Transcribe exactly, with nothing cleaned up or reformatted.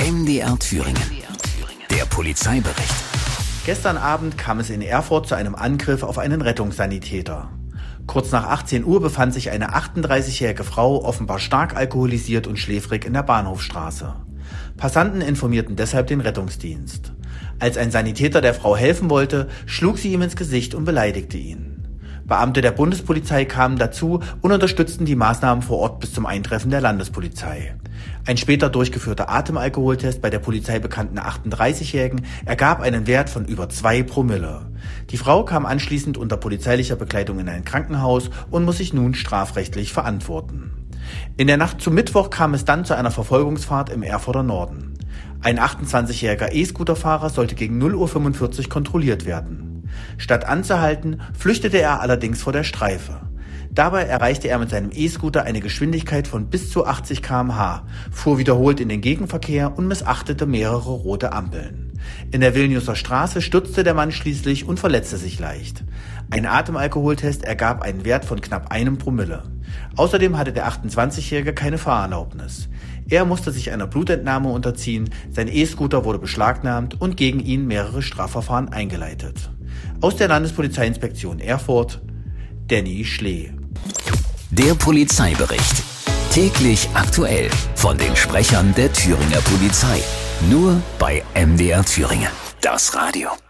M D R Thüringen. Der Polizeibericht. Gestern Abend kam es in Erfurt zu einem Angriff auf einen Rettungssanitäter. Kurz nach achtzehn Uhr befand sich eine achtunddreißigjährige Frau offenbar stark alkoholisiert und schläfrig in der Bahnhofstraße. Passanten informierten deshalb den Rettungsdienst. Als ein Sanitäter der Frau helfen wollte, schlug sie ihm ins Gesicht und beleidigte ihn. Beamte der Bundespolizei kamen dazu und unterstützten die Maßnahmen vor Ort bis zum Eintreffen der Landespolizei. Ein später durchgeführter Atemalkoholtest bei der Polizei bekannten achtunddreißigjährigen ergab einen Wert von über zwei Promille. Die Frau kam anschließend unter polizeilicher Begleitung in ein Krankenhaus und muss sich nun strafrechtlich verantworten. In der Nacht zum Mittwoch kam es dann zu einer Verfolgungsfahrt im Erfurter Norden. Ein achtundzwanzigjähriger E-Scooterfahrer sollte gegen null Uhr fünfundvierzig kontrolliert werden. Statt anzuhalten, flüchtete er allerdings vor der Streife. Dabei erreichte er mit seinem E-Scooter eine Geschwindigkeit von bis zu achtzig Kilometer pro Stunde, fuhr wiederholt in den Gegenverkehr und missachtete mehrere rote Ampeln. In der Vilniuser Straße stürzte der Mann schließlich und verletzte sich leicht. Ein Atemalkoholtest ergab einen Wert von knapp einem Promille. Außerdem hatte der achtundzwanzigjährige keine Fahrerlaubnis. Er musste sich einer Blutentnahme unterziehen, sein E-Scooter wurde beschlagnahmt und gegen ihn mehrere Strafverfahren eingeleitet. Aus der Landespolizeiinspektion Erfurt, Danny Schlee. Der Polizeibericht. Täglich aktuell von den Sprechern der Thüringer Polizei. Nur bei M D R Thüringen. Das Radio.